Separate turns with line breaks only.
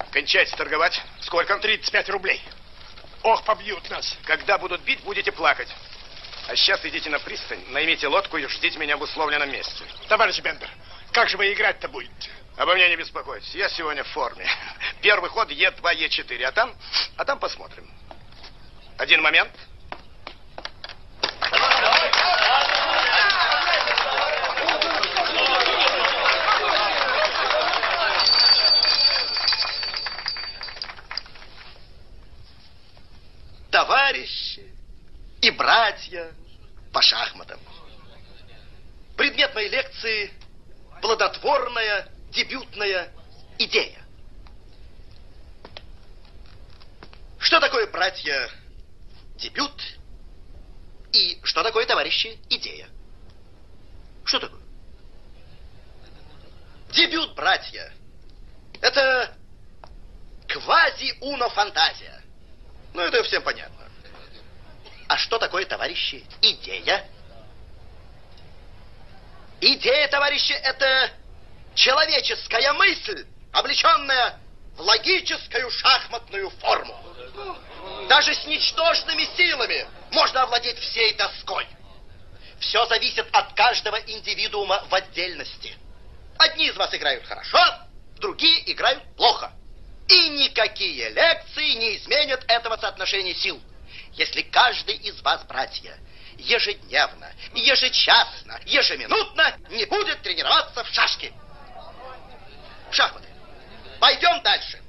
Кончайте торговать. Сколько?
35 рублей. Ох, побьют нас.
Когда будут бить, будете плакать. А сейчас идите на пристань, наймите лодку и ждите меня в условленном месте.
Товарищ Бендер, как же вы играть-то будете?
Обо мне не беспокойтесь. Я сегодня в форме. Первый ход Е2, Е4. А там посмотрим. Один момент.
Товарищи и братья по шахматам. Предмет моей лекции – плодотворная дебютная идея. Что такое, братья, дебют? И что такое, товарищи, идея? Что такое? Дебют, братья, это квази-уно-фантазия. Ну, это всем понятно. А что такое, товарищи, идея? Идея, товарищи, это человеческая мысль, облеченная в логическую шахматную форму. Даже с ничтожными силами можно овладеть всей доской. Все зависит от каждого индивидуума в отдельности. Одни из вас играют хорошо, другие играют плохо. И никакие лекции не изменят этого соотношения сил. Если каждый из вас, братья, ежедневно, ежечасно, ежеминутно не будет тренироваться в шашки. В шахматы. Пойдем дальше.